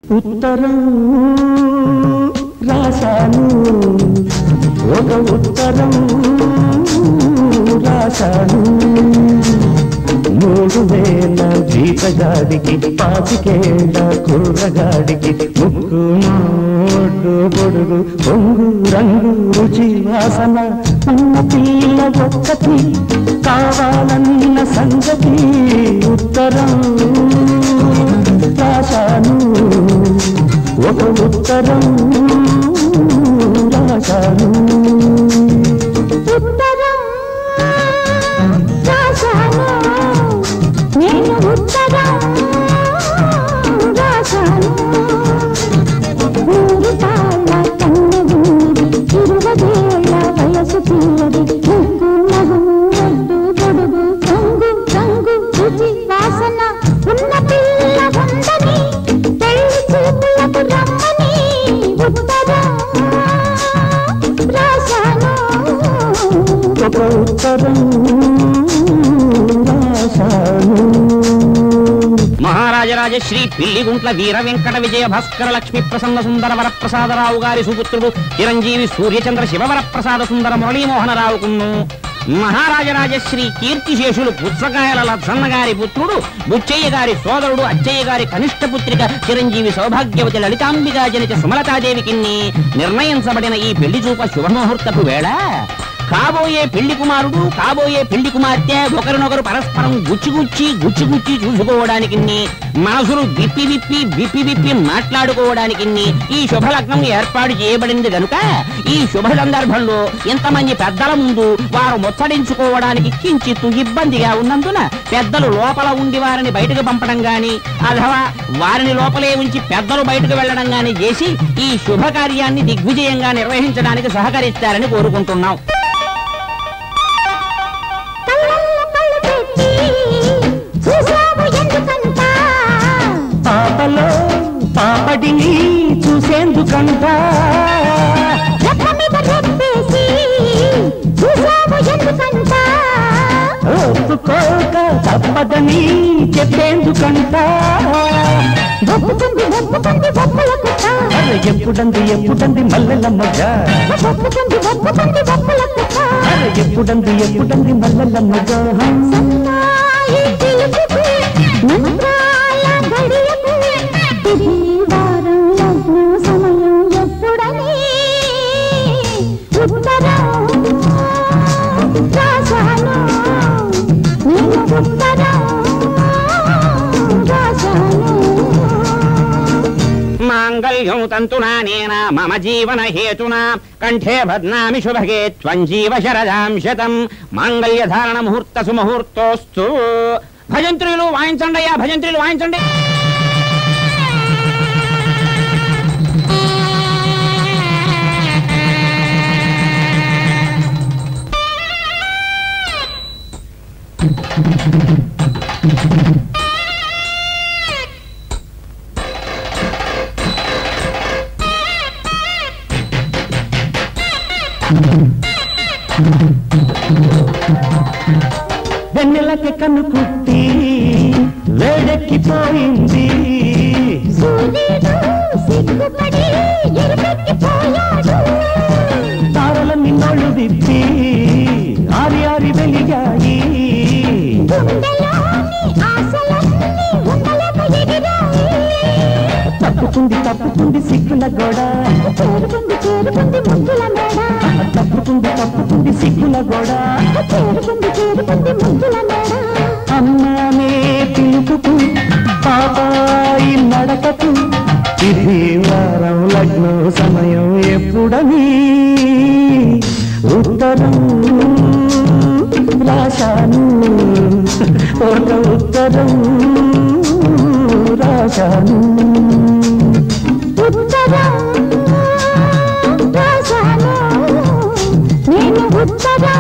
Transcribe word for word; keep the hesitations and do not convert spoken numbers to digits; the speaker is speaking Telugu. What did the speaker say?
ఉత్తరం రాశాను, ఒక ఉత్తరం రాశాను. మూడు వేల జీతగాడికి, పాతికేళ్ల కుర్రగాడికి, ముక్కు మోడు పొడుగు పొంగు రంగు రుచి వాసన ఉన్న పిల్ల ఒక్కటి కావాలన్న సంగతి ఉత్తరం రాశాను, ఒక ఉత్తరం రాశాను. ఉత్తరం రాశాను, నేను ఉత్తరం రాశాను. మూడు తాళ్ళ కన్ను ఊరి, ఇరువదేళ్ల వయసు పిల్లది, ముక్కు మహం ఒడ్డు పొడుగు పొంగు రంగు రుచి వాసన ఉన్న పిల్ల ఉందని, పెళ్లి చూపులకు రమ్మని ఉత్తరం రాశాను, ఒక ఉత్తరం రాశాను. మహారాజరాజశ్రీ పిల్లిగుంట్ల వీర వెంకట విజయ భాస్కర లక్ష్మీ ప్రసన్న సుందర వరప్రసాదరావు గారి సుపుత్రుడు చిరంజీవి సూర్యచంద్ర శివవరప్రసాద సుందర మురళీమోహనరావుకును మహారాజరాజశ్రీ కీర్తిశేషులు పుచ్చకాయల లచ్చన్న గారి పుత్రుడు బుచ్చయ్య గారి సోదరుడు అచ్చయ్య గారి కనిష్ట పుత్రిక చిరంజీవి సౌభాగ్యవతి లలితాంబిగా జనిత సుమలతాదేవికి నిర్ణయించబడిన ఈ పెళ్లి చూప శుభముహూర్తపు వేళ కాబోయే పెళ్లి కుమారుడు కాబోయే పెళ్లి కుమార్తె ఒకరినొకరు పరస్పరం గుచ్చిగుచ్చి గుచ్చిగుచ్చి చూసుకోవడానికి, మనసులు విప్పి విప్పి విప్పి విప్పి మాట్లాడుకోవడానికి ఈ శుభలగ్నం ఏర్పాటు చేయబడింది గనుక ఈ శుభ సందర్భంలో ఇంతమంది పెద్దల ముందు వారు ముచ్చడించుకోవడానికి కించిత్తు ఇబ్బందిగా ఉన్నందున పెద్దలు లోపల ఉండి వారిని బయటకు పంపడం గాని అథవా వారిని లోపలే ఉంచి పెద్దలు బయటకు వెళ్లడం గాని చేసి ఈ శుభకార్యాన్ని దిగ్విజయంగా నిర్వహించడానికి సహకరిస్తారని కోరుకుంటున్నాం. పాపలో పాపడిని చూసేందుకంట, ఒప్పుకోక తప్పదని చెప్పేందుకంట, ఎప్పుడంది ఎప్పుడంది మల్లెల మగ, ఎప్పుడంది ఎప్పుడంది మల్లెల మగ. మాంగళ్యం తంతునానేన మమ జీవన హేతునా కంఠే బధ్నామి శుభగే త్వం జీవ శరదాం శతం మాంగళ్య ధారణ ముహూర్త సుముహూర్తోస్తు. భజంత్రులు వాయించండి అయ్యా, భజంత్రులు వాయించండి. వెన్నెలకి కన్ను కుట్టి వేడెక్కిపోయింది, తారల నిన్నోళ్ళు విప్పి ఆరి ఆరి వెలిగాయి, తప్పుకుంది తప్పుకుంది సిగ్గుల గోడ, తప్పుకుంది తప్పుకుంది సిగ్గుల గోడ, అమ్మానే పిలుపుకు పాపాయి నడకకు, ఇది వారం లగ్నం సమయం ఎప్పుడని ఉత్తరం రాశాను, ఒక ఉత్తరం రాశాను. ఉత్తరం రాశాను, నేను ఉత్తరం